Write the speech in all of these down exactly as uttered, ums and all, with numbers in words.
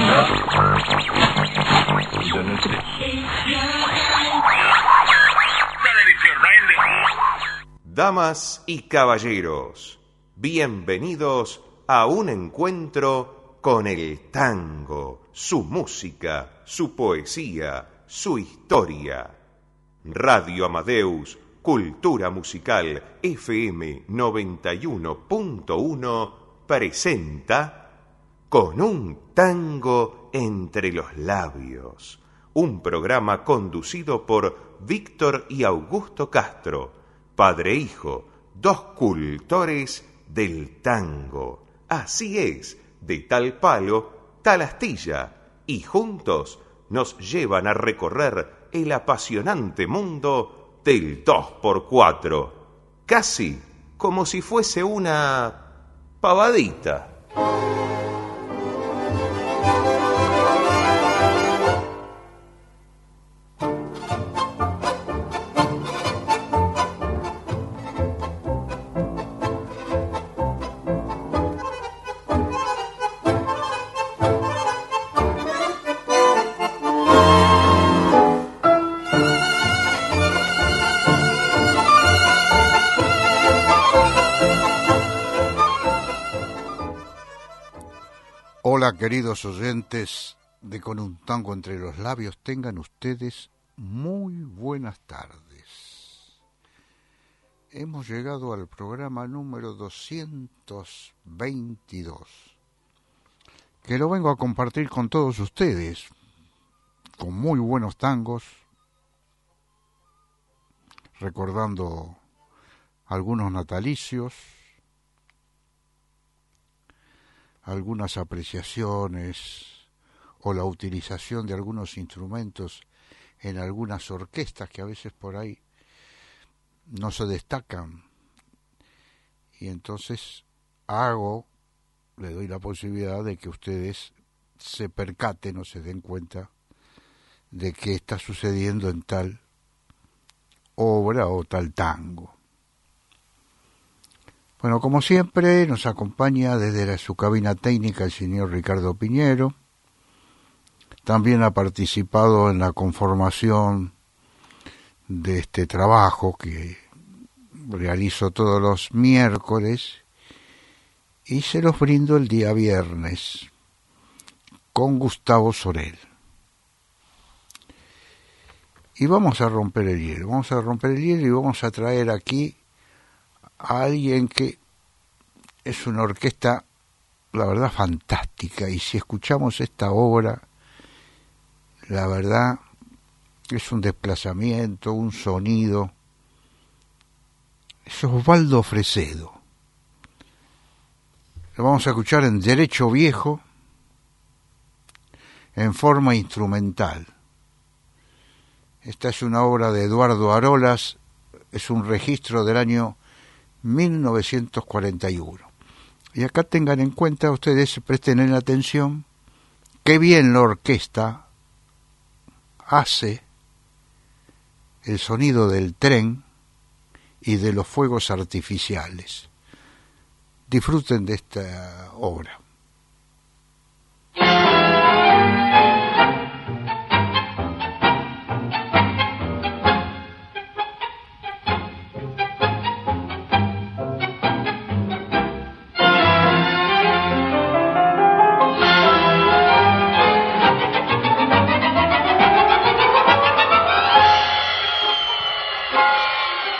Damas y caballeros, bienvenidos a un encuentro con el tango, su música, su poesía, su historia. Radio Amadeus, Cultura Musical F M noventa y uno punto uno presenta Con un tango entre los labios, un programa conducido por Víctor y Augusto Castro, padre e hijo, dos cultores del tango. Así es, de tal palo, tal astilla, y juntos nos llevan a recorrer el apasionante mundo del dos por cuatro, casi como si fuese una pavadita. Hola, queridos oyentes de Con un tango entre los labios, tengan ustedes muy buenas tardes. Hemos llegado al programa número doscientos veintidós, que lo vengo a compartir con todos ustedes, con muy buenos tangos, recordando algunos natalicios, algunas apreciaciones o la utilización de algunos instrumentos en algunas orquestas que a veces por ahí no se destacan, y entonces hago, le doy la posibilidad de que ustedes se percaten o se den cuenta de qué está sucediendo en tal obra o tal tango. Bueno, como siempre, nos acompaña desde la, su cabina técnica el señor Ricardo Piñero. También ha participado en la conformación de este trabajo que realizo todos los miércoles y se los brindo el día viernes con Gustavo Sorel. Y vamos a romper el hielo, vamos a romper el hielo y vamos a traer aquí a alguien que es una orquesta, la verdad, fantástica, y si escuchamos esta obra, la verdad, es un desplazamiento, un sonido. Es Osvaldo Fresedo. Lo vamos a escuchar en derecho viejo, en forma instrumental. Esta es una obra de Eduardo Arolas, es un registro del año mil novecientos cuarenta y uno. Y acá tengan en cuenta, ustedes presten en atención, qué bien la orquesta hace el sonido del tren y de los fuegos artificiales. Disfruten de esta obra.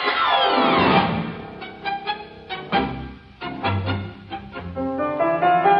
Thank you.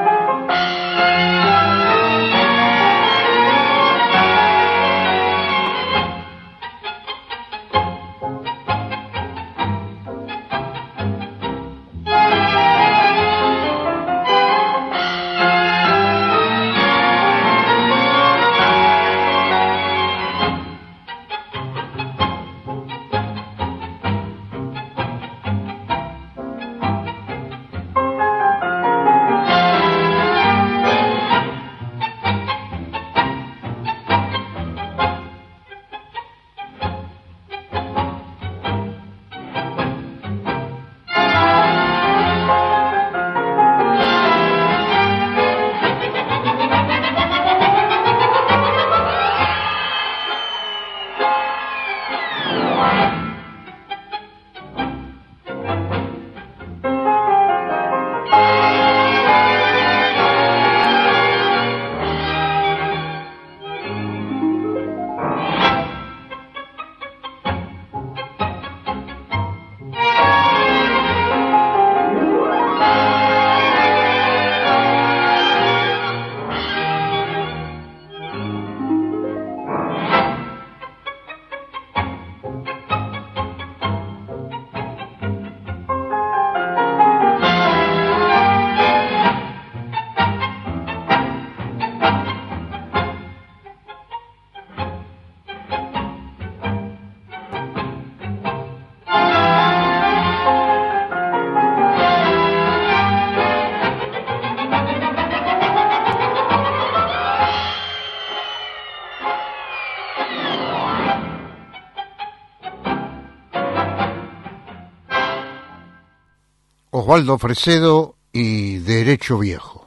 Osvaldo Fresedo y Derecho Viejo.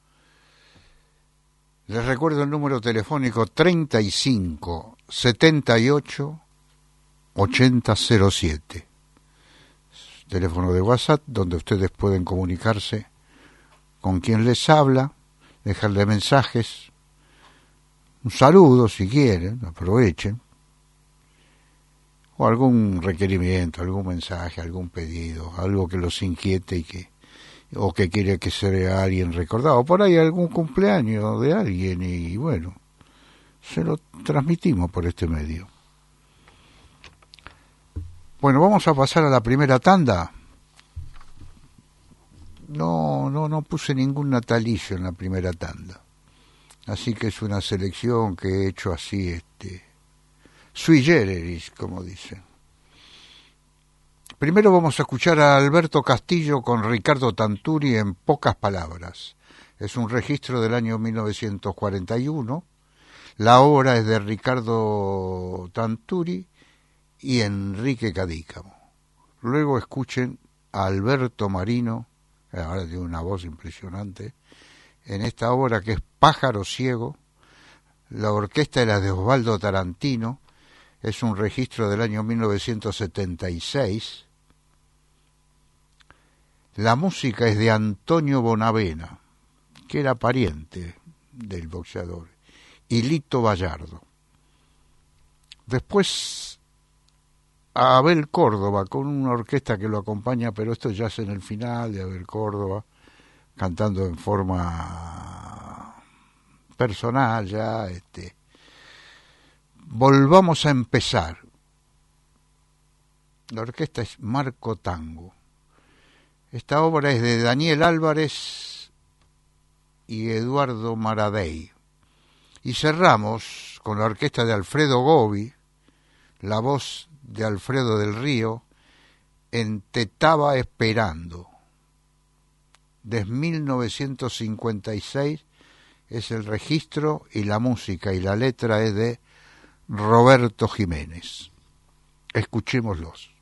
Les recuerdo el número telefónico treinta y cinco, setenta y ocho, ochenta cero siete. Teléfono de WhatsApp donde ustedes pueden comunicarse con quien les habla, dejarle mensajes, un saludo si quieren, aprovechen, o algún requerimiento, algún mensaje, algún pedido, algo que los inquiete y que o que quiere que sea alguien recordado, por ahí algún cumpleaños de alguien y bueno, se lo transmitimos por este medio. Bueno, vamos a pasar a la primera tanda. No, no, no puse ningún natalicio en la primera tanda, así que es una selección que he hecho así, este, sui generis, como dicen. Primero vamos a escuchar a Alberto Castillo con Ricardo Tanturi en Pocas Palabras. Es un registro del año mil novecientos cuarenta y uno. La obra es de Ricardo Tanturi y Enrique Cadícamo. Luego escuchen a Alberto Marino, ahora tiene una voz impresionante, en esta obra que es Pájaro Ciego. La orquesta era de Osvaldo Tarantino. Es un registro del año mil novecientos setenta y seis. La música es de Antonio Bonavena, que era pariente del boxeador, y Lito Vallardo. Después a Abel Córdoba, con una orquesta que lo acompaña, pero esto ya es en el final de Abel Córdoba, cantando en forma personal ya, este... Volvamos a empezar. La orquesta es Marco Tango. Esta obra es de Daniel Álvarez y Eduardo Maradei. Y cerramos con la orquesta de Alfredo Gobi, la voz de Alfredo del Río, en Te Taba Esperando. Desde mil novecientos cincuenta y seis es el registro y la música y la letra es de Roberto Jiménez. Escuchémoslos.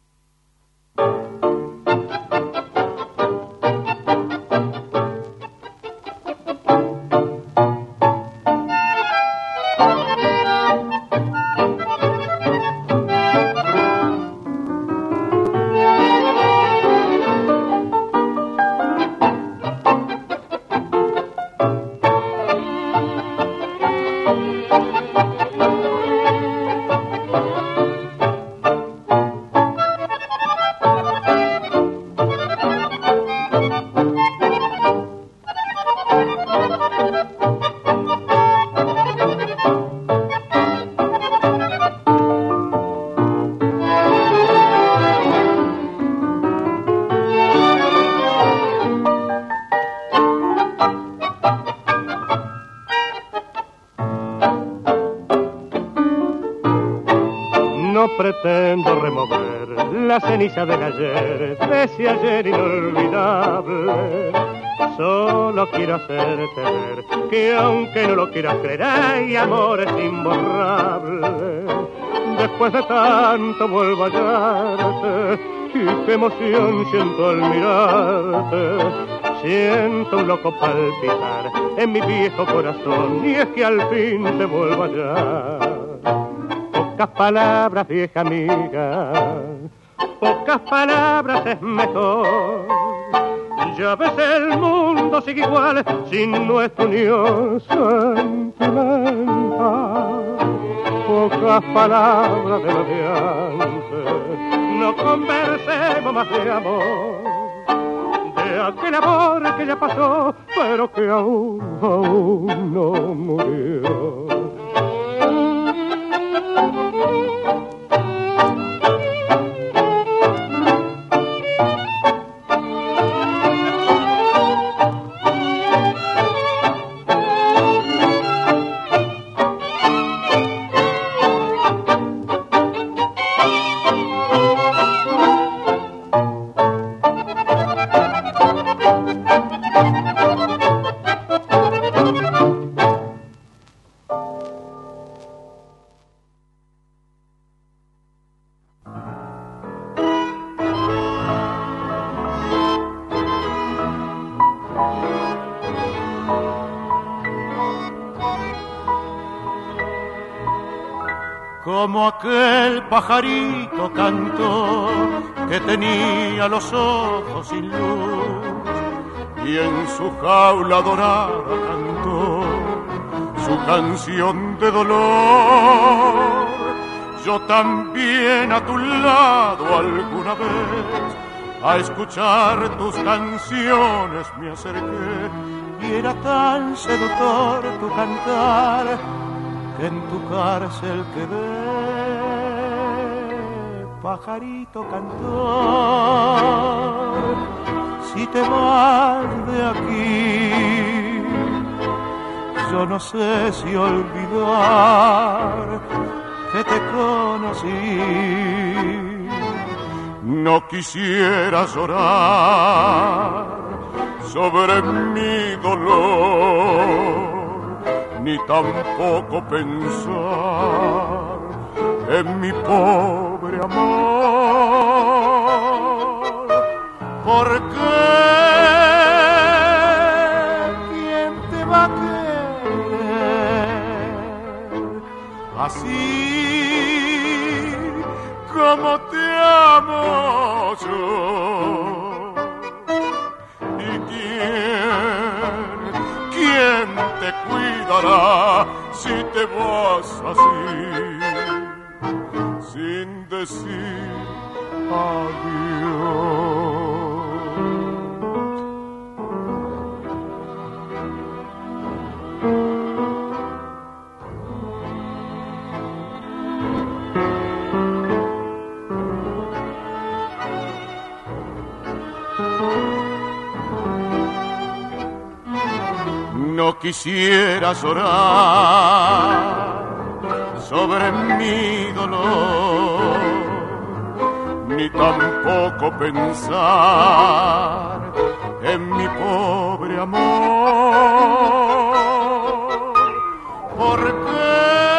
Pretendo remover la ceniza del ayer, de ese ayer inolvidable. Solo quiero hacerte ver que aunque no lo quieras creer, hay amor es imborrable. Después de tanto vuelvo a hallarte, y qué emoción siento al mirarte. Siento un loco palpitar en mi viejo corazón, y es que al fin te vuelvo a hallar. Pocas palabras, vieja amiga, pocas palabras es mejor. Ya ves, el mundo sigue igual sin nuestra unión sentimental. Pocas palabras de lo de antes, no conversemos más de amor, de aquel amor que ya pasó, pero que aún, aún no murió. como aquel pajarito cantó que tenía los ojos sin luz y en su jaula dorada cantó su canción de dolor. Yo también a tu lado alguna vez a escuchar tus canciones me acerqué y era tan seductor tu cantar que en tu cárcel quedé, pajarito cantor. Si te vas de aquí, yo no sé si olvidar que te conocí. No quisiera llorar sobre mi dolor, ni tampoco pensar en mi pobre amor. Porque ¿quién te va a querer así como te amo yo? ¿Y quién, quién te cuidará si te vas así, sin decir adiós? No quisiera llorar sobre mi dolor, ni tampoco pensar en mi pobre amor. Porque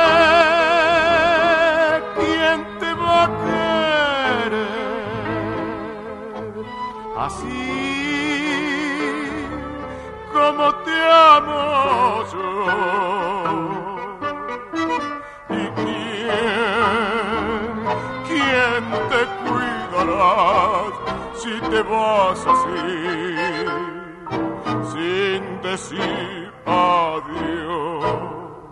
¿quién te va a querer así como te amo yo? ¿Y quién, quién te cuidará si te vas así, sin decir adiós?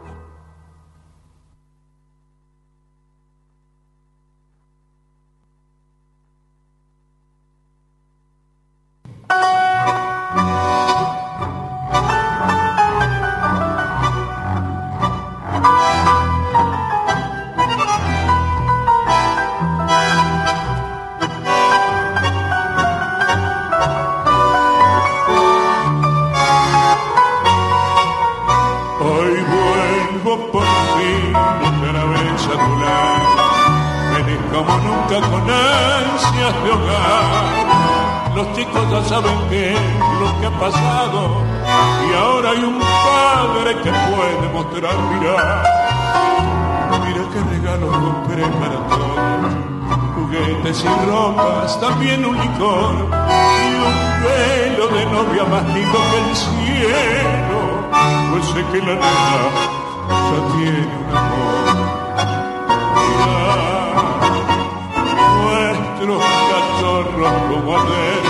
Con ansias de hogar, los chicos ya saben qué es lo que ha pasado y ahora hay un padre que puede mostrar. Mira, mira qué regalos compré para todos, juguetes y ropas, también un licor y un velo de novia más lindo que el cielo, pues sé que la nena ya tiene un amor. Mira, nuestros cachorros como ayer,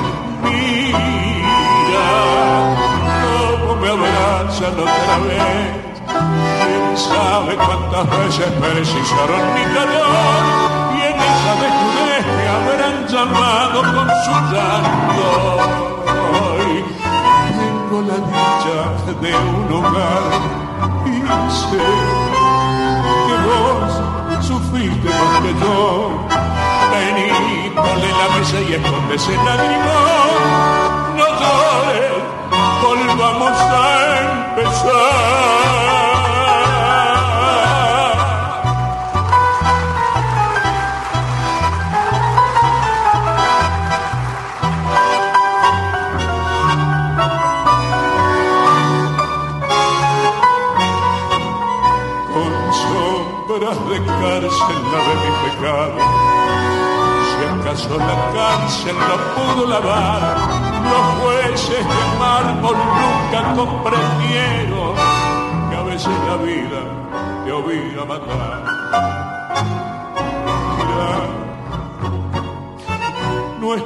mira cómo me abrazan otra vez. Quién sabe cuántas veces precisaron mi calor y en esa desnudez me habrán llamado con su llanto. Hoy tengo la dicha de un hogar y sé que vos sufriste más que yo. Vení, ponle la mesa y esconde ese lagrimón. No llores, volvamos a empezar. Con sombras de cárcel la de mi pecado, acaso la cárcel no pudo lavar, los jueces de mármol nunca comprendieron que a veces la vida te obliga a matar.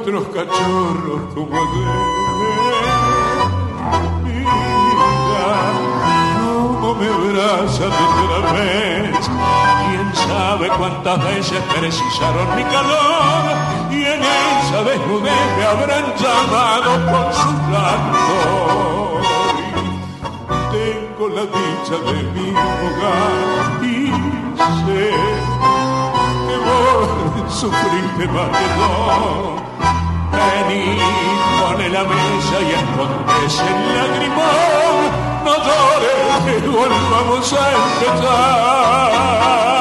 nuestros cachorros como ayer. Mira cómo me abraza otra vez. Quién sabe cuántas veces precisaron mi calor y en esa desnudez me habrán llamado por su llanto. Tengo la dicha de mi hogar y sé que vos sufriste más que yo. Vení, pone la mesa y escondes el lagrimón. No llores, que volvamos a empezar.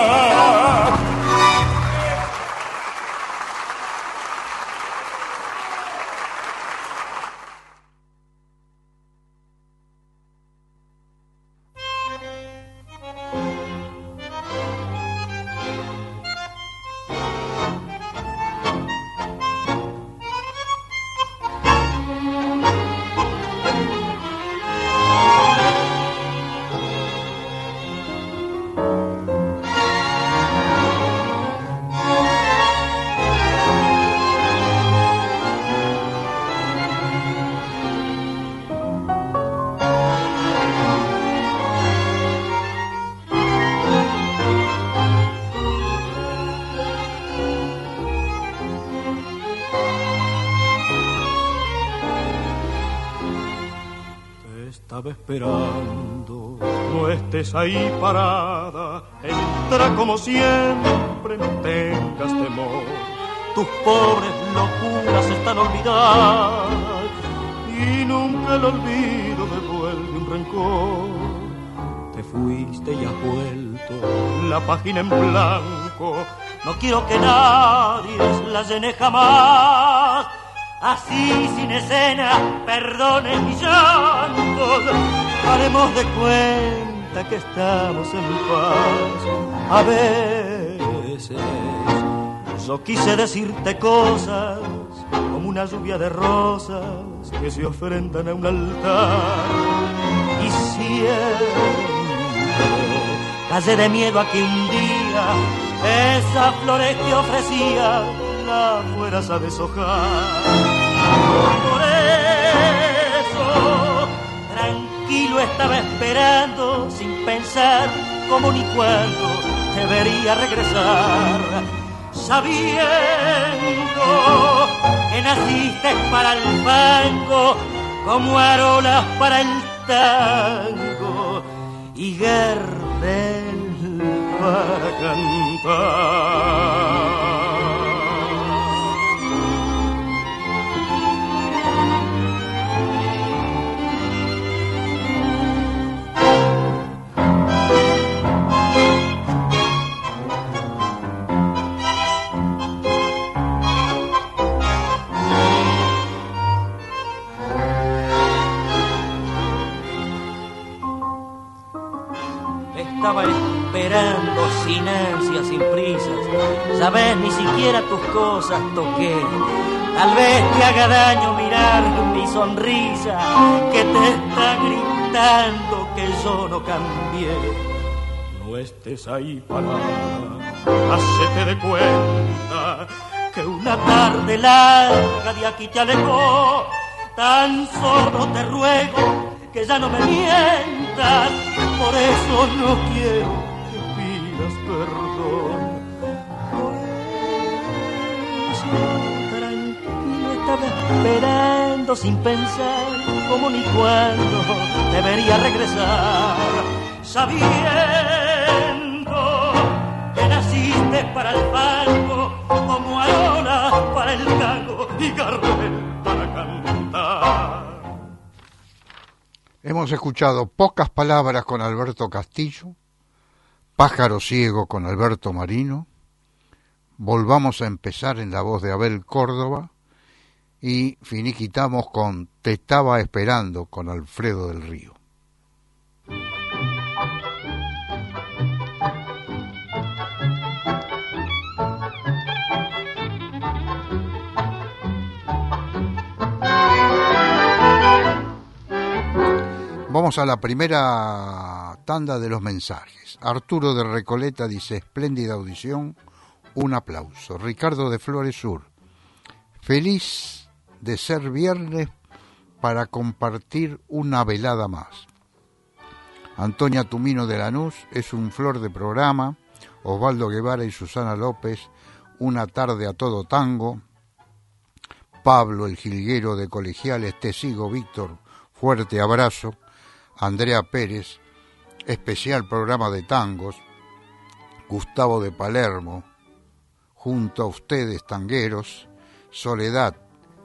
Esperando, no estés ahí parada, entra como siempre, no tengas temor, tus pobres locuras están olvidadas y nunca el olvido devuelve un rencor. Te fuiste y has vuelto, la página en blanco, no quiero que nadie la llene jamás. Así sin escena, perdones y llantos, haremos de cuenta que estamos en paz. A veces yo quise decirte cosas como una lluvia de rosas que se ofrendan a un altar. Y siempre callé de miedo a que un día esas flores que ofrecía la fueras a deshojar. Por eso, tranquilo estaba esperando, sin pensar cómo ni cuándo te vería regresar, sabiendo que naciste para el fango, como Arolas para el tango, y Gardel para cantar. Estaba esperando sin ansias, sin prisas, sabes, ni siquiera tus cosas toqué. Tal vez te haga daño mirar mi sonrisa, que te está gritando que yo no cambié. No estés ahí parada, hacete de cuenta que una tarde larga de aquí te alejó. Tan solo te ruego que ya no me mientas, por eso no quiero que pidas perdón. Por eso tranquilo estaba esperando, sin pensar cómo ni cuándo debería regresar, sabiendo que naciste para el fango, como Arolas para el tango y Gardel para cantar. Hemos escuchado Pocas Palabras con Alberto Castillo, Pájaro Ciego con Alberto Marino, Volvamos a empezar en la voz de Abel Córdoba y finiquitamos con Te estaba esperando con Alfredo del Río. Vamos a la primera tanda de los mensajes. Arturo de Recoleta dice, espléndida audición, un aplauso. Ricardo de Flores Sur, Feliz de ser viernes para compartir una velada más. Antonia Tumino de Lanús es un flor de programa. Osvaldo Guevara y Susana López, una tarde a todo tango. Pablo el Jilguero de Colegiales, te sigo Víctor, fuerte abrazo. Andrea Pérez, especial programa de tangos. Gustavo de Palermo, junto a ustedes tangueros. Soledad,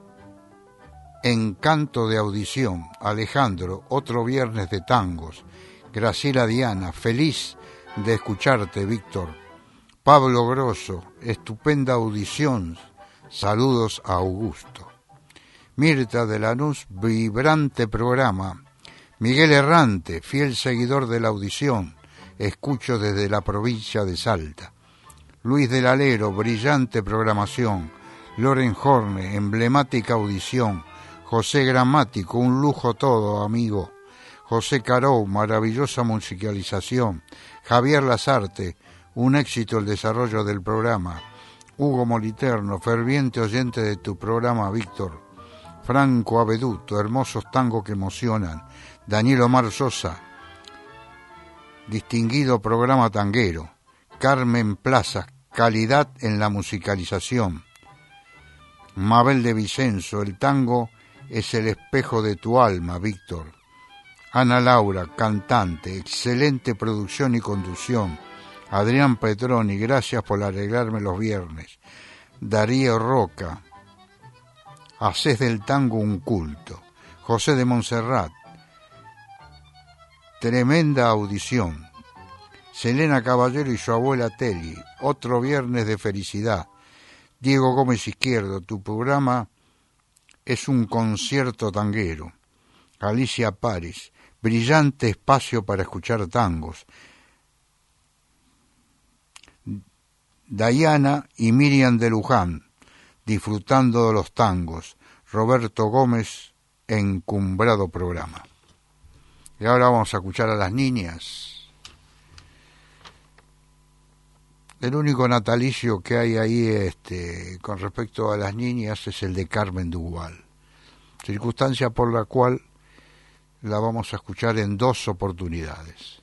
encanto de audición. Alejandro, otro viernes de tangos. Graciela Diana, feliz de escucharte, Víctor. Pablo Grosso, estupenda audición. Saludos a Augusto. Mirta de Lanús, vibrante programa. Miguel Errante, fiel seguidor de la audición. Escucho desde la provincia de Salta. Luis del Alero, brillante programación. Loren Horne, emblemática audición. José Gramático, un lujo todo, amigo. José Caró, maravillosa musicalización. Javier Lazarte, un éxito el desarrollo del programa. Hugo Moliterno, ferviente oyente de tu programa, Víctor. Franco Abeduto, hermosos tangos que emocionan. Daniel Omar Sosa, distinguido programa tanguero. Carmen Plaza, calidad en la musicalización. Mabel de Vicenzo, el tango es el espejo de tu alma, Víctor. Ana Laura, cantante, excelente producción y conducción. Adrián Petroni, gracias por arreglarme los viernes. Darío Roca, haces del tango un culto. José de Montserrat, tremenda audición. Selena Caballero y su abuela Teli, otro viernes de felicidad. Diego Gómez Izquierdo, tu programa es un concierto tanguero. Alicia Paris, brillante espacio para escuchar tangos. Diana y Miriam de Luján, disfrutando de los tangos. Roberto Gómez, encumbrado programa. Y ahora vamos a escuchar a las niñas. El único natalicio que hay ahí este, con respecto a las niñas es el de Carmen Duval, circunstancia por la cual la vamos a escuchar en dos oportunidades.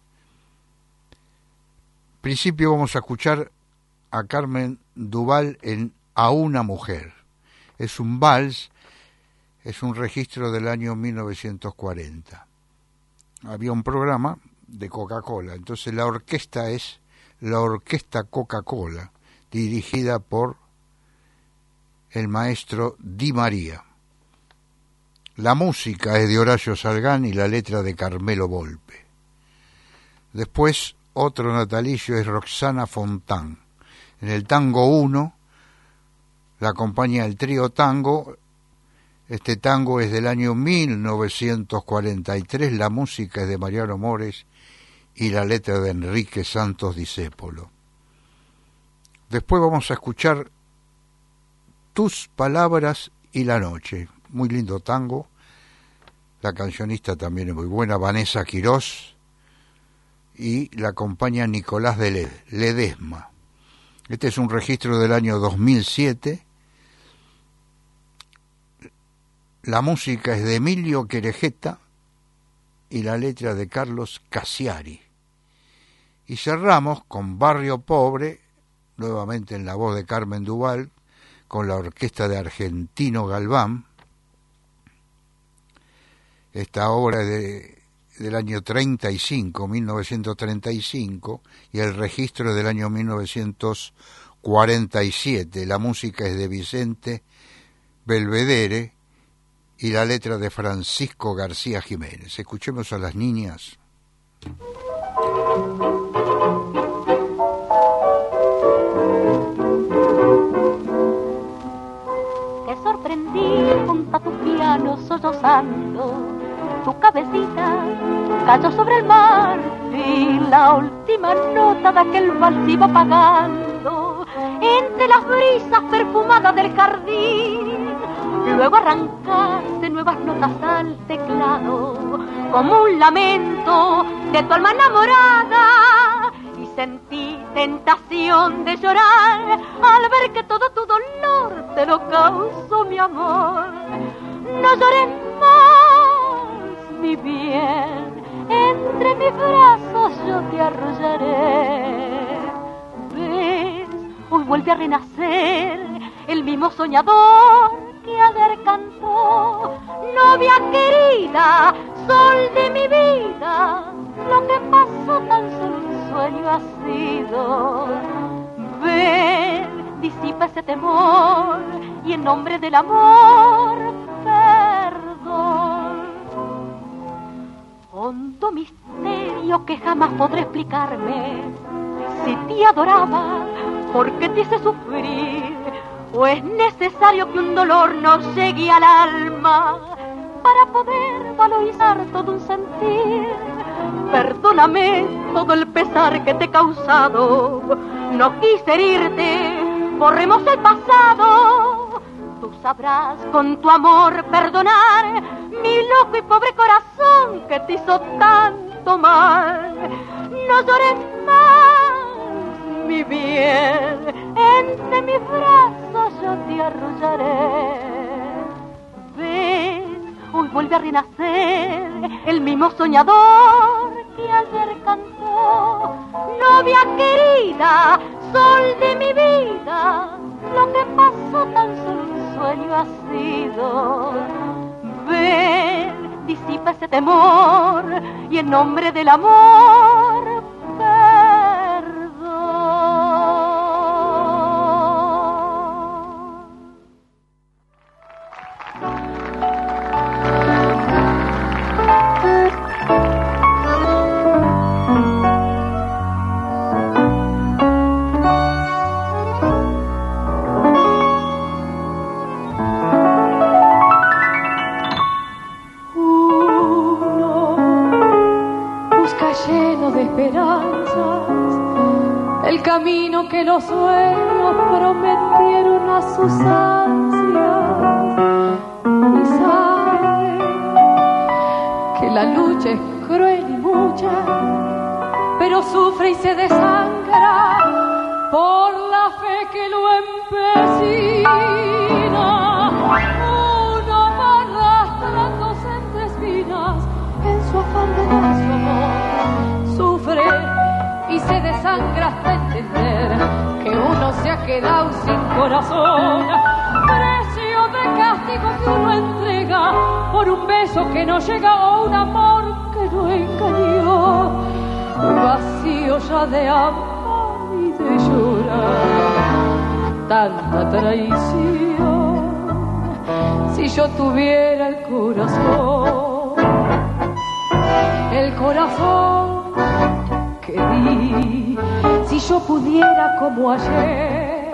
En principio vamos a escuchar a Carmen Duval en A una mujer. Es un vals, es un registro del año mil novecientos cuarenta. Había un programa de Coca-Cola, entonces la orquesta es la Orquesta Coca-Cola, dirigida por el maestro Di María. La música es de Horacio Salgán y la letra de Carmelo Volpe. Después, otro natalicio es Roxana Fontán. En el tango uno, la acompaña el trío tango. Este tango es del año mil novecientos cuarenta y tres, la música es de Mariano Mores y la letra de Enrique Santos Discépolo. Después vamos a escuchar Tus palabras y la noche, muy lindo tango. La cancionista también es muy buena, Vanessa Quirós, y la acompaña Nicolás de Ledesma. Este es un registro del año dos mil siete. La música es de Emilio Querejeta y la letra de Carlos Cassiari. Y cerramos con Barrio Pobre, nuevamente en la voz de Carmen Duval, con la orquesta de Argentino Galván. Esta obra es de, del año treinta y cinco, mil novecientos treinta y cinco, y el registro es del año mil novecientos cuarenta y siete. La música es de Vicente Belvedere y la letra de Francisco García Jiménez. Escuchemos a las niñas. Te sorprendí junto a tu piano sollozando, tu cabecita cayó sobre el mar y la última nota de aquel vals iba apagando entre las brisas perfumadas del jardín. Luego arrancaste nuevas notas al teclado, como un lamento de tu alma enamorada, y sentiste tentación de llorar al ver que todo tu dolor te lo causó mi amor. No llores más, mi bien, entre mis brazos yo te arrullaré. ¿Ves? Hoy vuelve a renacer el mismo soñador que ayer cantó. Novia querida, sol de mi vida, lo que pasó tan solo un sueño ha sido. Ven, disipa ese temor y en nombre del amor, perdón. Hondo misterio que jamás podré explicarme. Si te adoraba, ¿por qué te hice sufrir? ¿O es necesario que un dolor nos llegue al alma para poder valorizar todo un sentir? Perdóname todo el pesar que te he causado. No quise herirte, borremos el pasado. Tú sabrás con tu amor perdonar mi loco y pobre corazón que te hizo tanto mal. No llores más, mi bien, entre mis brazos yo te arrullaré. Ven, hoy vuelve a renacer el mismo soñador que ayer cantó. Novia querida, sol de mi vida, lo que pasó tan solo un sueño ha sido. Ven, disipa ese temor y en nombre del amor, perdón. El camino que los sueños prometieron a sus ansias, y sabe que la lucha es cruel y mucha, pero sufre y se desangra por la fe que lo empecina. Uno va arrastrándose entre espinas en su afán de dar su amor, sufre y se desangra hasta entender que uno se ha quedado sin corazón. Precio de castigo que uno entrega por un beso que no llega o un amor que no engañó. Vacío ya de amor y de llorar tanta traición. Si yo tuviera el corazón, el corazón que di, si yo pudiera como ayer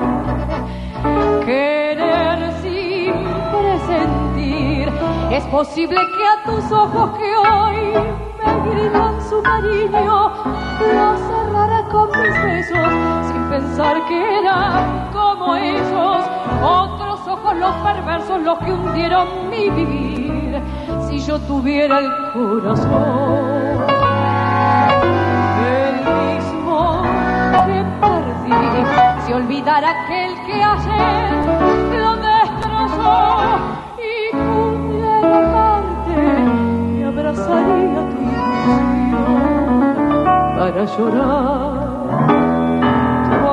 querer sin presentir, es posible que a tus ojos que hoy me gritan su cariño los cerrara con mis besos sin pensar que eran como ellos otros ojos los perversos los que hundieron mi vivir. Si yo tuviera el corazón, si olvidara aquel que ayer lo destrozó y pudiera amarte, me abrazaría tu ilusión para llorar tu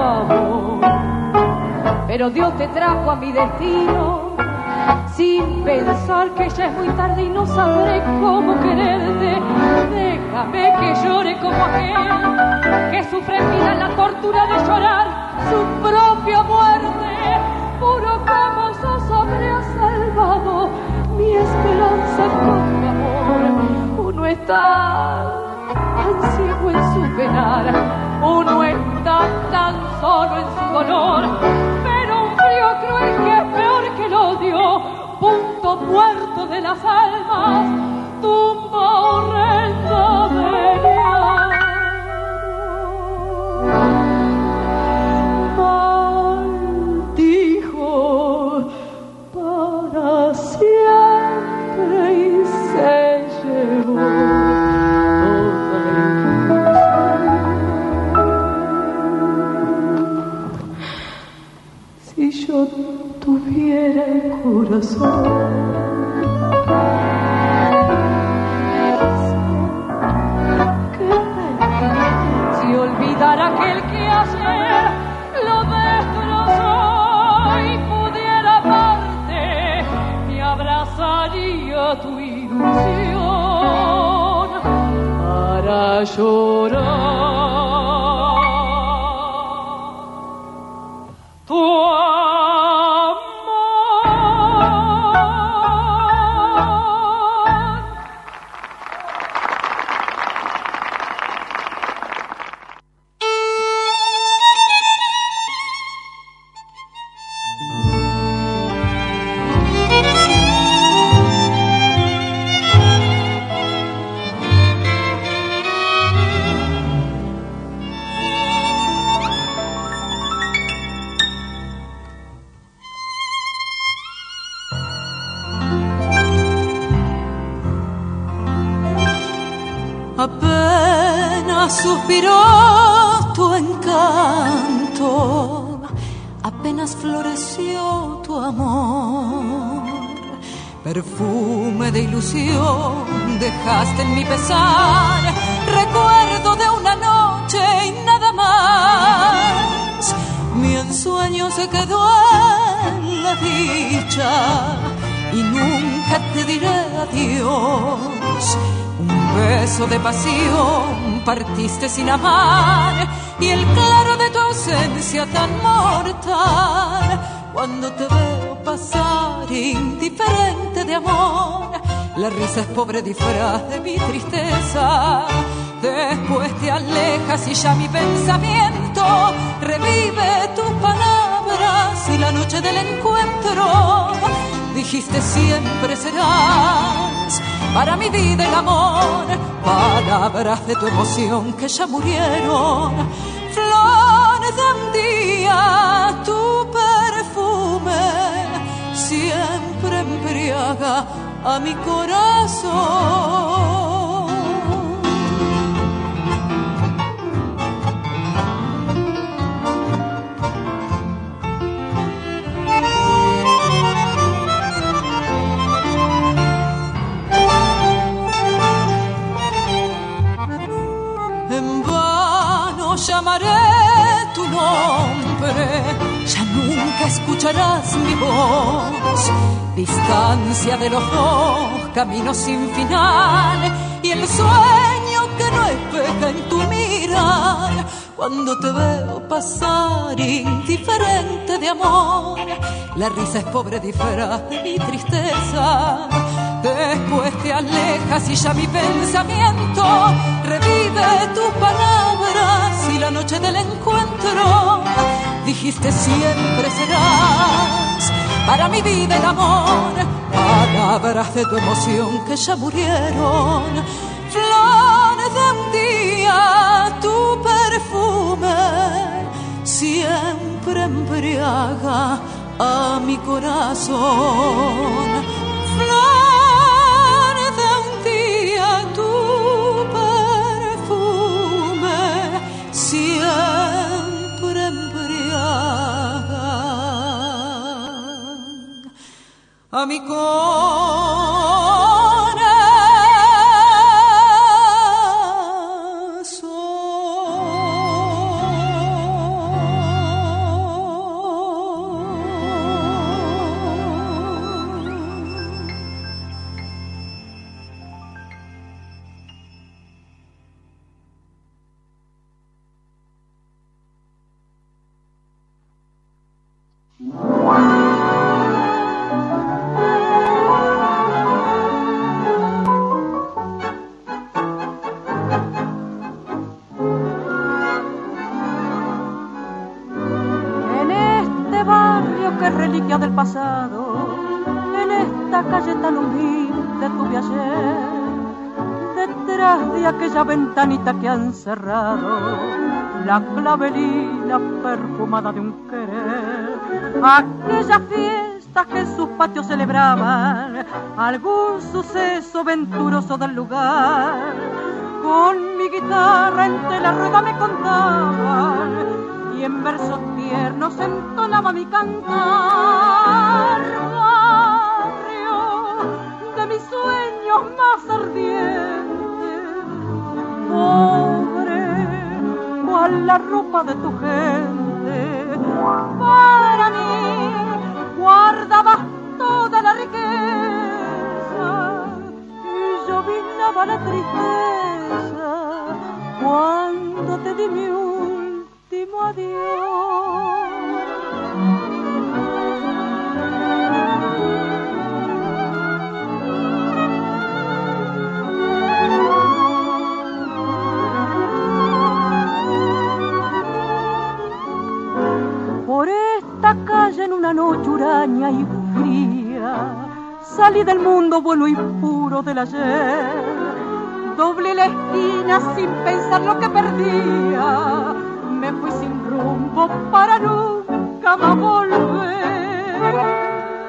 amor. Pero Dios te trajo a mi destino sin pensar que ya es muy tarde y no sabré cómo quererte. Déjame que llore como aquel que sufre en vida la tortura de llorar su propia muerte. Puro como sos hombre has salvado mi esperanza con tu amor. Uno está tan ciego en su penar, uno está tan solo en su dolor, pero un frío cruel que es peor que el odio, punto muerto de las almas, tumba horrenda de mi amor. Maldijo para siempre y se llevó toda ilusión. corazón. Si olvidara aquel que ayer lo destrozó y pudiera amarte, me abrazaría tu ilusión para llorar. Tu suspiró tu encanto, apenas floreció tu amor, perfume de ilusión dejaste en mi pesar, recuerdo de una noche y nada más. Mi ensueño se quedó en la dicha y nunca te diré adiós. Un beso de pasión partiste sin amar y el claro de tu ausencia tan mortal. Cuando te veo pasar indiferente de amor, la risa es pobre disfraz de mi tristeza. Después te alejas y ya mi pensamiento revive tus palabras y la noche del encuentro. Dijiste siempre serás para mi vida el amor, palabras de tu emoción que ya murieron. Flores de un día, tu perfume siempre embriaga a mi corazón. Llamaré tu nombre, ya nunca escucharás mi voz. Distancia de los dos, camino sin final, y el sueño que no espeja en tu mirar. Cuando te veo pasar indiferente de amor, la risa es pobre disfraz de mi tristeza. Después te alejas y ya mi pensamiento revive tus palabras y la noche del encuentro. Dijiste siempre serás para mi vida el amor, palabras de tu emoción que ya murieron. Flores de un día, tu perfume siempre embriaga a mi corazón. Flores de un día, tu perfume siempre embriaga a mi corazón. Del pasado, en esta calle tan humilde tuve ayer, detrás de aquella ventanita que han cerrado, la clavelina perfumada de un querer, aquellas fiestas que en sus patios celebraban algún suceso venturoso del lugar, con mi guitarra entre la rueda me contaban y en versos tiernos entonaba mi cantar. sueños más ardientes, pobre, cual la ropa de tu gente. Para mí guardabas toda la riqueza y yo vinaba la tristeza cuando te di mi último adiós. Por esta calle en una noche huraña y fría salí del mundo vuelo y puro del ayer. Doblé la esquina sin pensar lo que perdía. Me fui sin rumbo para nunca más volver.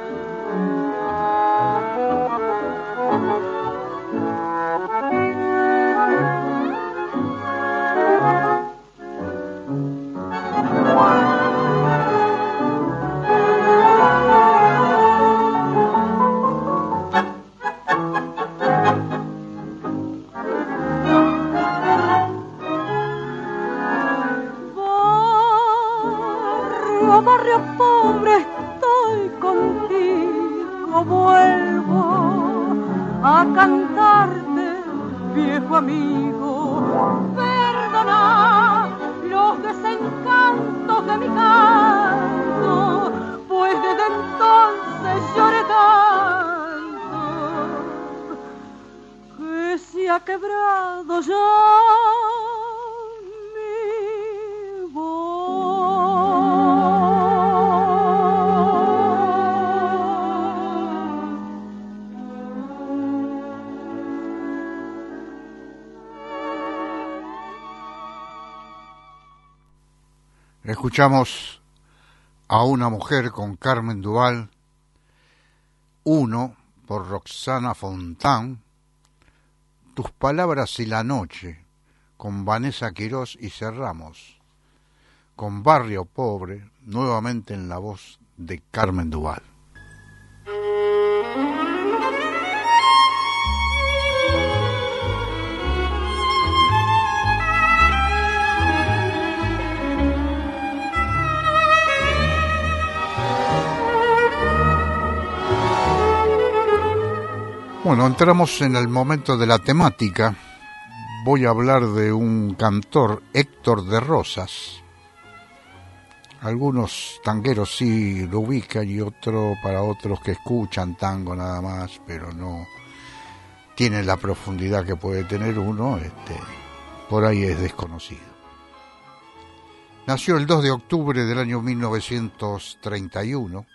Barrio pobre, estoy contigo, vuelvo a cantarte, viejo amigo. Perdona los desencantos de mi canto, pues desde entonces lloré tanto que se ha quebrado ya. Escuchamos a una mujer con Carmen Duval, Uno por Roxana Fontán, Tus palabras y la noche con Vanessa Quirós, y cerramos con Barrio Pobre, nuevamente en la voz de Carmen Duval. Bueno, entramos en el momento de la temática. Voy a hablar de un cantor, Héctor de Rosas. Algunos tangueros sí lo ubican y otro para otros que escuchan tango nada más, pero no tienen la profundidad que puede tener uno, este, por ahí es desconocido. Nació el dos de octubre del año mil novecientos treinta y uno.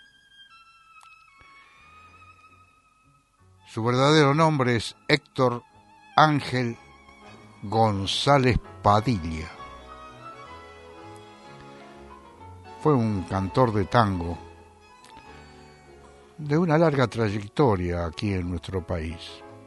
Su verdadero nombre es Héctor Ángel González Padilla. Fue un cantor de tango de una larga trayectoria aquí en nuestro país.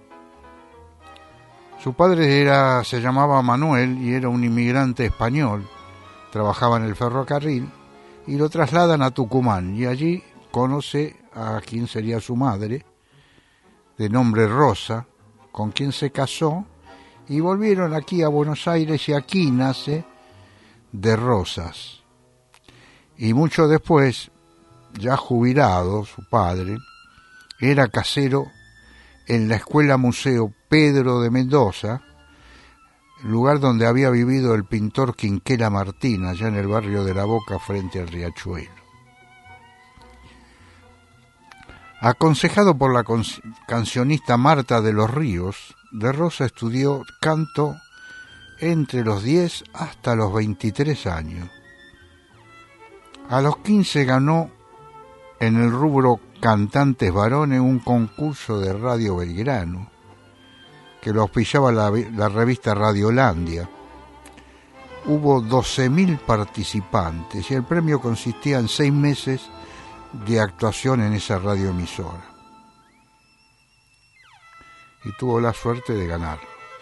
Su padre era, se llamaba Manuel y era un inmigrante español. Trabajaba en el ferrocarril y lo trasladan a Tucumán y allí conoce a quien sería su madre, de nombre Rosa, con quien se casó y volvieron aquí a Buenos Aires y aquí nace De Rosas. Y mucho después, ya jubilado, su padre, era casero en la Escuela Museo Pedro de Mendoza, lugar donde había vivido el pintor Quinquela Martín, allá en el barrio de La Boca frente al riachuelo. Aconsejado por la cancionista Marta de los Ríos, De Rosa estudió canto entre los diez hasta los veintitrés años. A los quince ganó en el rubro Cantantes Varones un concurso de Radio Belgrano, que lo auspiciaba la, la revista Radiolandia. Hubo doce mil participantes y el premio consistía en seis meses de actuación en esa radioemisora. Y tuvo la suerte de ganar.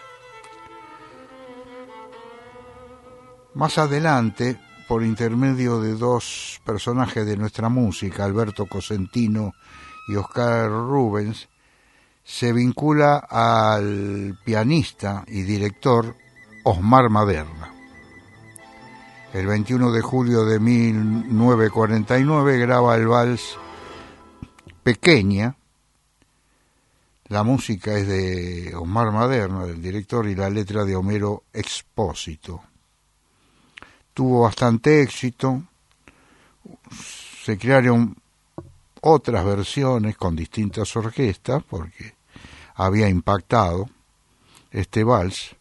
Más adelante, por intermedio de dos personajes de nuestra música, Alberto Cosentino y Oscar Rubens, se vincula al pianista y director Osmar Maderna. El veintiuno de julio de mil novecientos cuarenta y nueve graba el vals Pequeña. La música es de Osmar Maderna, del director, y la letra de Homero Expósito. Tuvo bastante éxito, se crearon otras versiones con distintas orquestas porque había impactado este vals.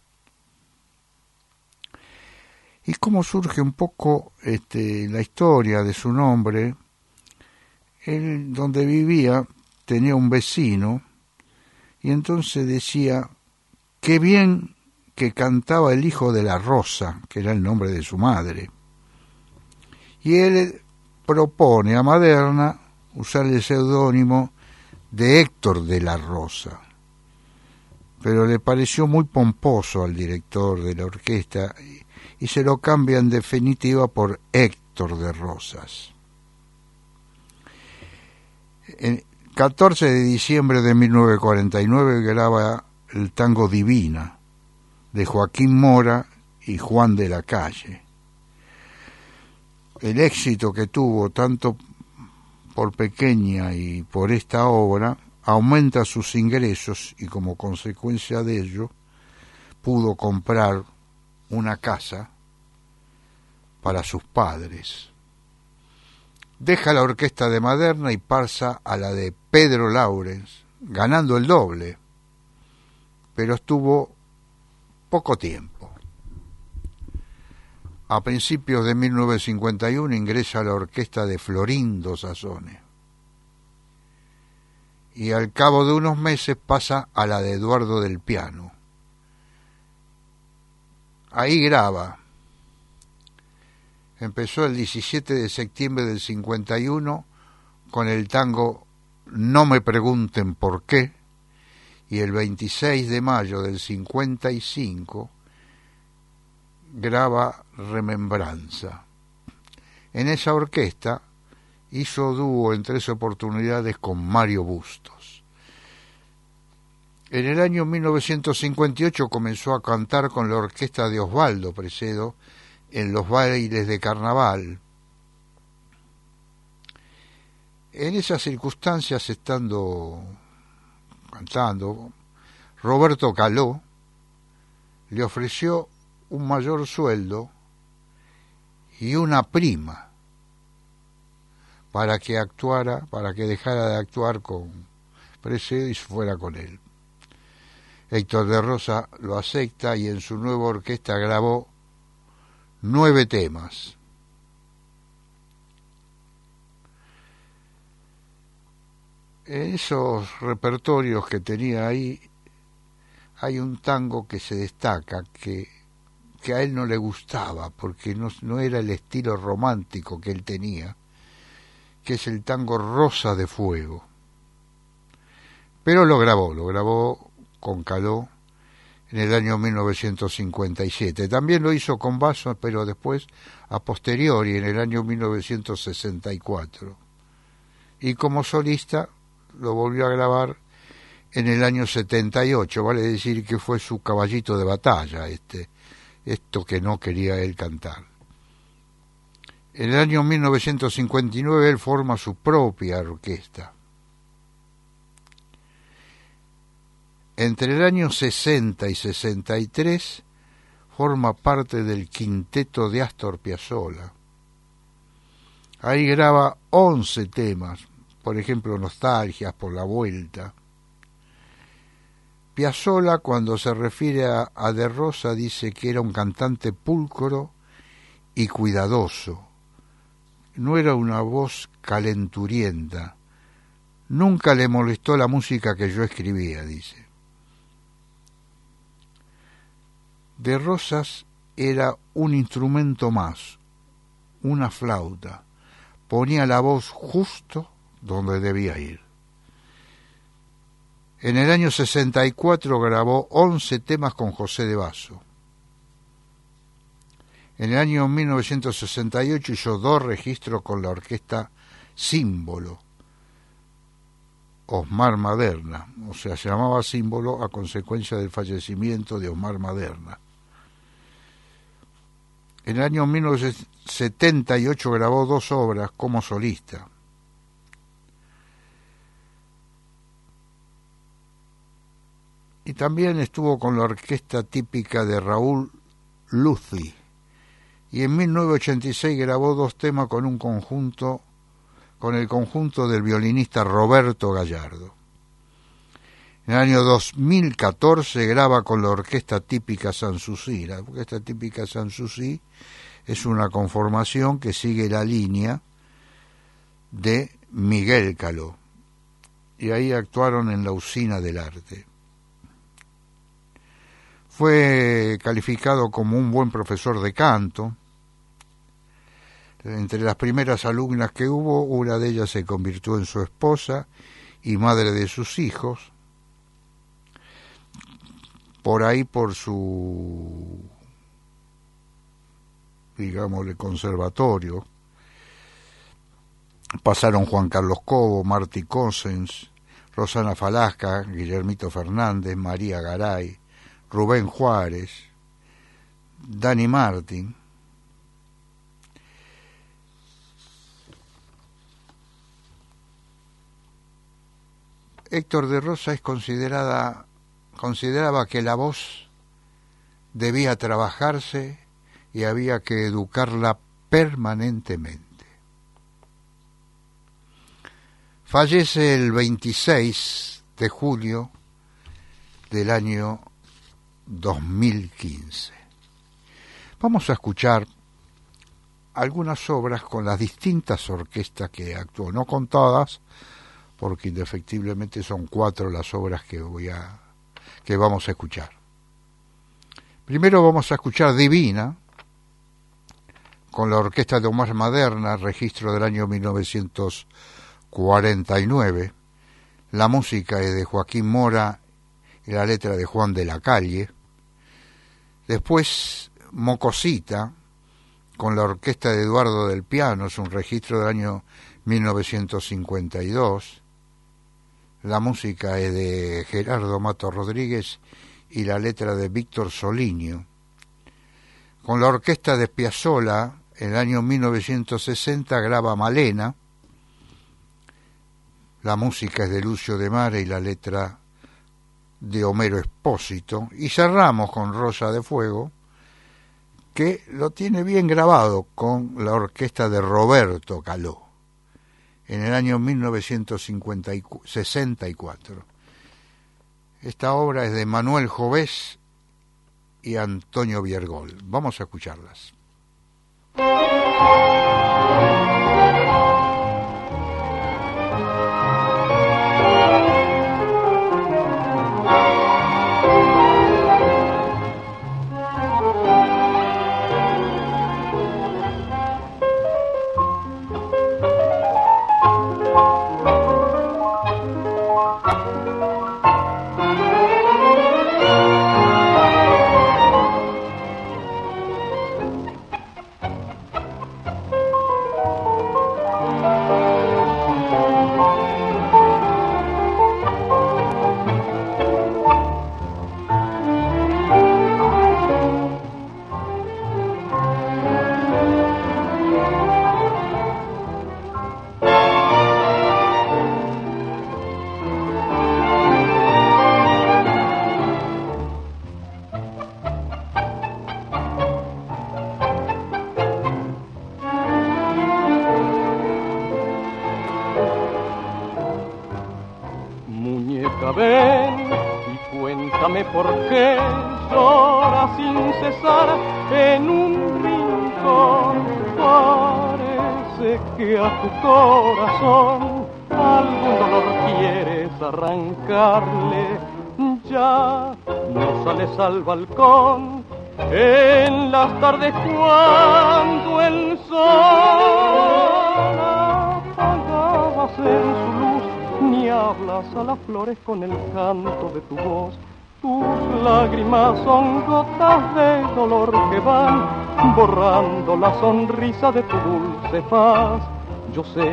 Y cómo surge un poco este, la historia de su nombre. Él, donde vivía, tenía un vecino, y entonces decía, qué bien que cantaba el hijo de la Rosa, que era el nombre de su madre. Y él propone a Maderna usar el seudónimo de Héctor de la Rosa, pero le pareció muy pomposo al director de la orquesta y se lo cambia en definitiva por Héctor de Rosas. El catorce de diciembre de mil novecientos cuarenta y nueve graba el tango Divina, de Joaquín Mora y Juan de la Calle. El éxito que tuvo tanto por Pequeña y por esta obra aumenta sus ingresos y como consecuencia de ello pudo comprar una casa para sus padres. Deja la orquesta de Maderna y pasa a la de Pedro Laurens, ganando el doble, pero estuvo poco tiempo. A principios de mil novecientos cincuenta y uno ingresa a la orquesta de Florindo Sassone y al cabo de unos meses pasa a la de Eduardo del Piano. Ahí graba. Empezó el diecisiete de septiembre del cincuenta y uno con el tango No me pregunten por qué, y el veintiséis de mayo del cincuenta y cinco graba Remembranza. En esa orquesta hizo dúo en tres oportunidades con Mario Bustos. En el año mil novecientos cincuenta y ocho comenzó a cantar con la orquesta de Osvaldo Precedo en los bailes de carnaval. En esas circunstancias, estando cantando, Roberto Caló le ofreció un mayor sueldo y una prima para que actuara, para que dejara de actuar con Precedo y fuera con él. Héctor de Rosa lo acepta y en su nueva orquesta grabó nueve temas. En esos repertorios que tenía ahí hay un tango que se destaca, que, que a él no le gustaba, porque no, no era el estilo romántico que él tenía, que es el tango Rosa de Fuego. Pero lo grabó, lo grabó con Caló en el año mil novecientos cincuenta y siete. También lo hizo con Basso, pero después, a posteriori, en el año mil novecientos sesenta y cuatro. Y como solista lo volvió a grabar en el año setenta y ocho, vale decir que fue su caballito de batalla, este, esto que no quería él cantar. En el año mil novecientos cincuenta y nueve él forma su propia orquesta. Entre el año sesenta y sesenta y tres forma parte del quinteto de Astor Piazzolla. Ahí graba once temas, por ejemplo, Nostalgias, Por la Vuelta. Piazzolla, cuando se refiere a, a De Rosa, dice que era un cantante pulcro y cuidadoso. No era una voz calenturienta. Nunca le molestó la música que yo escribía, dice. De Rosas era un instrumento más, una flauta. Ponía la voz justo donde debía ir. En el año sesenta y cuatro grabó once temas con José de Basso. En el año mil novecientos sesenta y ocho hizo dos registros con la orquesta Símbolo. Osmar Maderna, o sea, se llamaba Símbolo a consecuencia del fallecimiento de Osmar Maderna. En el año mil novecientos setenta y ocho grabó dos obras como solista. Y también estuvo con la orquesta típica de Raúl Luzi. Y en mil novecientos ochenta y seis grabó dos temas con un conjunto, con el conjunto del violinista Roberto Gallardo. En el año dos mil catorce graba con la orquesta típica Sanssouci. La orquesta típica Sanssouci es una conformación que sigue la línea de Miguel Caló. Y ahí actuaron en la Usina del Arte. Fue calificado como un buen profesor de canto. Entre las primeras alumnas que hubo, una de ellas se convirtió en su esposa y madre de sus hijos, por ahí por su, digámosle, conservatorio. Pasaron Juan Carlos Cobo, Martí Cossens, Rosana Falasca, Guillermito Fernández, María Garay, Rubén Juárez, Dani Martín. Héctor de Rosa es considerada, consideraba que la voz debía trabajarse y había que educarla permanentemente. Fallece el veintiséis de julio del año dos mil quince. Vamos a escuchar algunas obras con las distintas orquestas que actuó, no con todas, porque indefectiblemente son cuatro las obras que voy a que vamos a escuchar. Primero vamos a escuchar Divina, con la orquesta de Osmar Maderna, registro del año mil novecientos cuarenta y nueve. La música es de Joaquín Mora y la letra de Juan de la Calle. Después Mocosita, con la orquesta de Eduardo del Piano, es un registro del año mil novecientos cincuenta y dos. La música es de Gerardo Mato Rodríguez y la letra de Víctor Soliño. Con la orquesta de Piazzolla, en el año mil novecientos sesenta graba Malena. La música es de Lucio de Mare y la letra de Homero Espósito. Y cerramos con Rosa de Fuego, que lo tiene bien grabado con la orquesta de Roberto Caló, en el año mil novecientos sesenta y cuatro. Esta obra es de Manuel Jovés y Antonio Viergol. Vamos a escucharlas. Ven y cuéntame por qué lloras sin cesar en un rincón. Parece que a tu corazón algún dolor quieres arrancarle. Ya no sales al balcón en las tardes cuando el sol apagabas en su luz, ni hablas a las flores con el canto de tu voz. Tus lágrimas son gotas de dolor que van borrando la sonrisa de tu dulce faz. Yo sé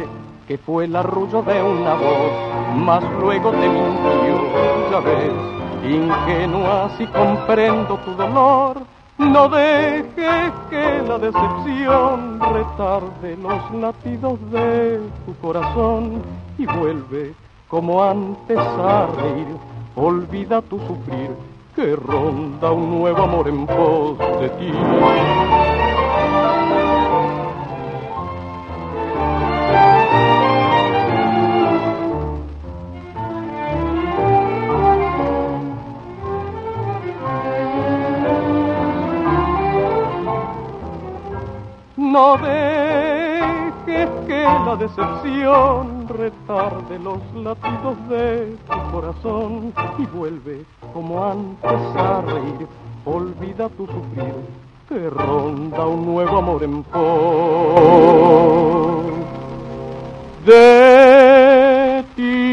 que fue el arrullo de una voz, mas luego te mintió, ya ves, ingenua, así comprendo tu dolor. No dejes que la decepción retarde los latidos de tu corazón y vuelve como antes a reír, olvida tu sufrir, que ronda un nuevo amor en pos de ti. No dejes que la decepción retarde los latidos de tu corazón y vuelve como antes a reír, olvida tu sufrir, que ronda un nuevo amor en pos de ti.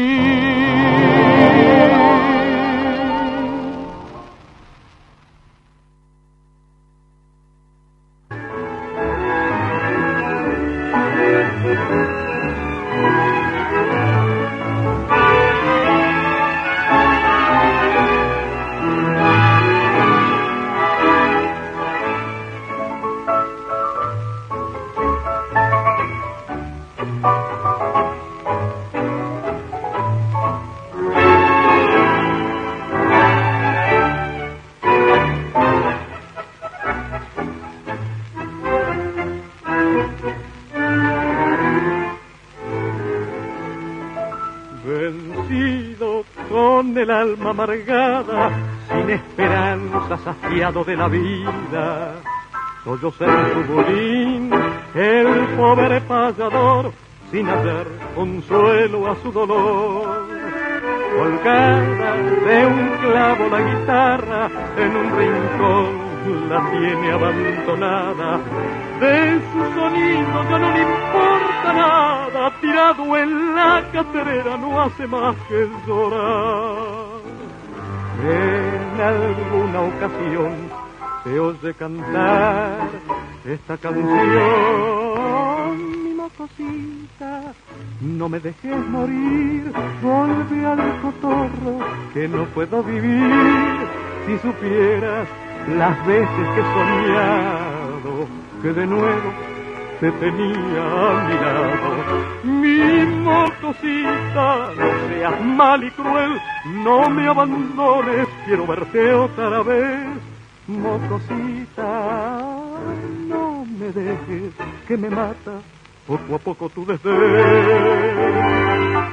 El alma amargada, sin esperanza, saciado de la vida, sollozó en su bolín el pobre payador, sin hallar consuelo a su dolor. Colgada de un clavo la guitarra, en un rincón la tiene abandonada. De su sonido ya no le importa nada, tirado en la catrera no hace más que llorar. En alguna ocasión se oye cantar esta canción: mi mocosita, no me dejes morir, vuelve al cotorro que no puedo vivir. Si supieras las veces que he soñado que de nuevo te tenía a mi lado. Mi mocosita, no seas mal y cruel, no me abandones, quiero verte otra vez. Mocosita, no me dejes, que me mata poco a poco tu desdén.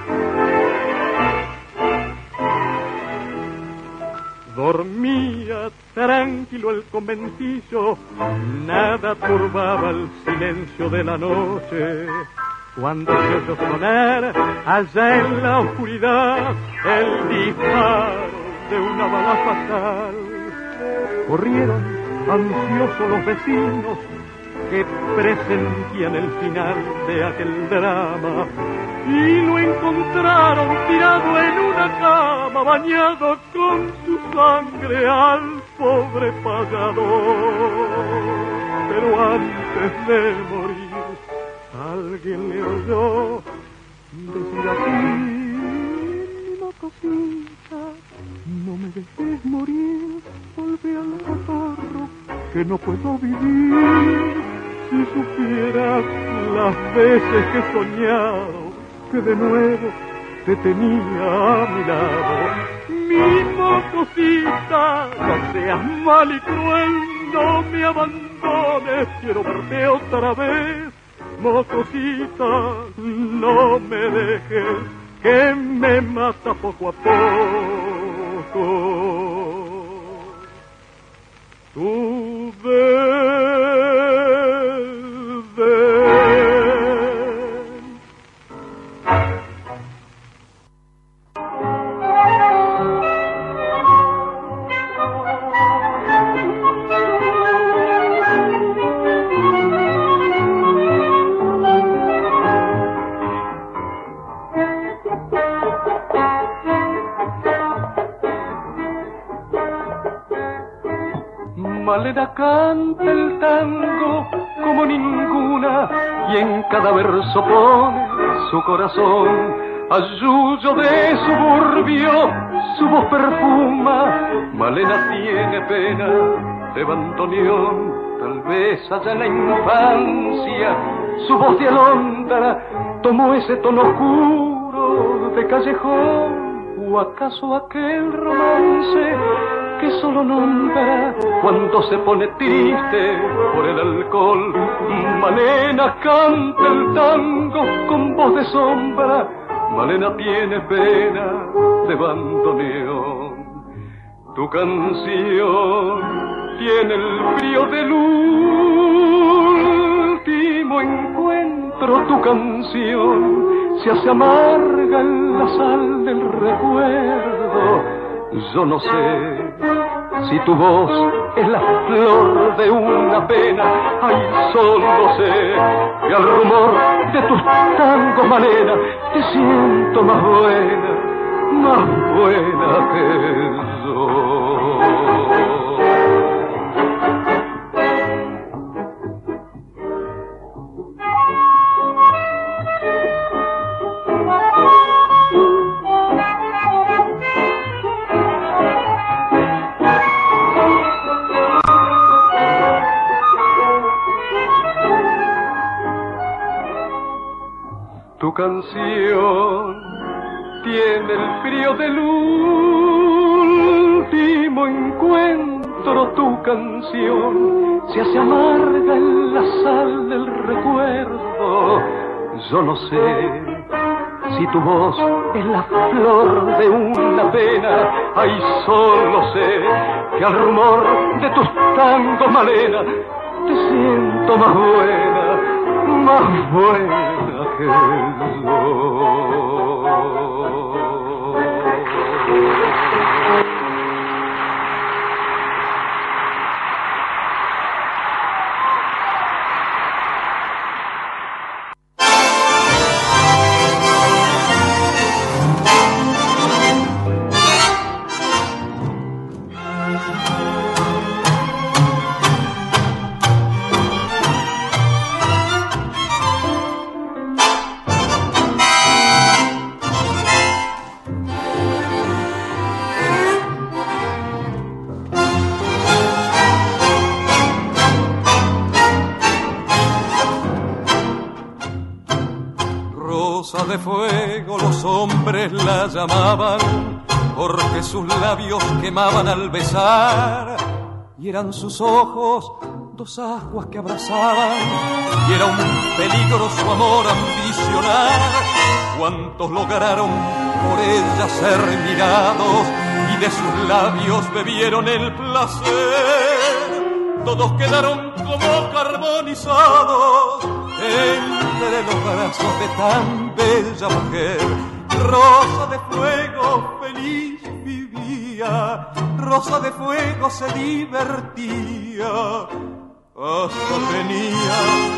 Dormía tranquilo el conventillo, nada turbaba el silencio de la noche. Cuando se oyó sonar allá en la oscuridad el disparo de una bala fatal, corrieron ansiosos los vecinos que presentían el final de aquel drama y lo encontraron tirado en una cama, bañado con su sangre al pobre payador. Pero antes de morir alguien le oyó decir así: mi mocosita, no me dejes morir, volve al cotorro que no puedo vivir. Si supieras las veces que he soñado que de nuevo te tenía a mi lado. Mi mocosita, no seas mal y cruel, no me abandones, quiero verte otra vez. Mocosita, no me dejes, que me mata poco a poco tu desdén. Malena canta el tango como ninguna y en cada verso pone su corazón, ayuyo de suburbio, su voz perfuma. Malena tiene pena de bandoneón, tal vez allá en la infancia su voz de alondra tomó ese tono oscuro de callejón. ¿O acaso aquel romance que solo nombra cuando se pone triste por el alcohol? Malena canta el tango con voz de sombra. Malena tiene pena de bandoneón. Tu canción tiene el frío del último encuentro. Tu canción se hace amarga en la sal del recuerdo. Yo no sé si tu voz es la flor de una pena. Ay, solo sé que al rumor de tus tangos, Malena, te siento más buena, más buena que yo. Tu canción tiene el frío del último encuentro. Tu canción se hace amarga en la sal del recuerdo. Yo no sé si tu voz es la flor de una pena. Ay, solo sé que al rumor de tus tangos, Malena, te siento más buena, más buena que yo. De fuego los hombres la llamaban, porque sus labios quemaban al besar, y eran sus ojos dos aguas que abrazaban, y era un peligro su amor ambicionar. Cuantos lograron por ella ser mirados, y de sus labios bebieron el placer, todos quedaron como carbonizados entre los brazos de tan bella mujer. Rosa de fuego feliz vivía, Rosa de fuego se divertía, hasta tenía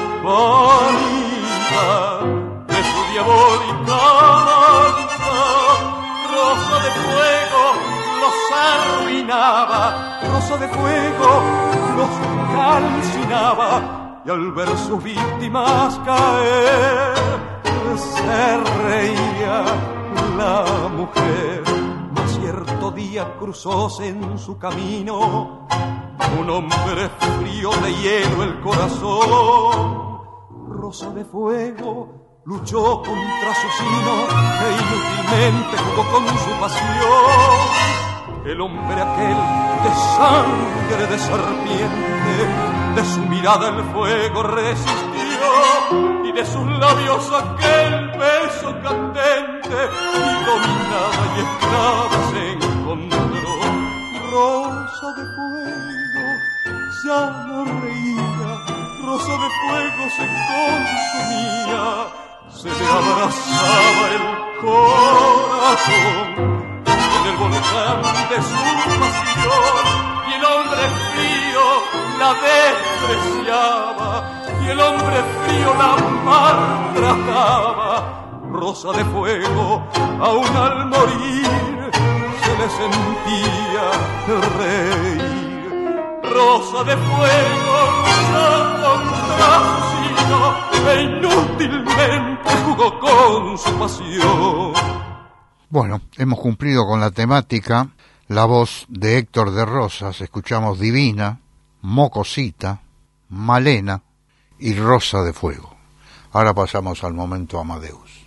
vanidad de su diabólica danza. Rosa de fuego los arruinaba, Rosa de fuego los calcinaba, y al ver sus víctimas caer se reía la mujer. Mas cierto día cruzóse en su camino un hombre frío de hielo el corazón. Rosa de fuego luchó contra su sino e inútilmente jugó con su pasión. El hombre aquel de sangre de serpiente, de su mirada el fuego resistió, y de sus labios aquel beso candente, y dominada y esclava se encontró. Rosa de fuego ya no reía, Rosa de fuego se consumía, se le abrazaba el corazón en el volcán de su pasión, y el hombre frío la despreciaba, y el hombre frío la maltrataba. Rosa de fuego, aún al morir, se le sentía reír. rosa de fuego no contra su sino e inútilmente jugó con su pasión. Bueno, hemos cumplido con la temática. La voz de Héctor de Rosas, escuchamos Divina, Mocosita, Malena y Rosa de Fuego. Ahora pasamos al momento Amadeus.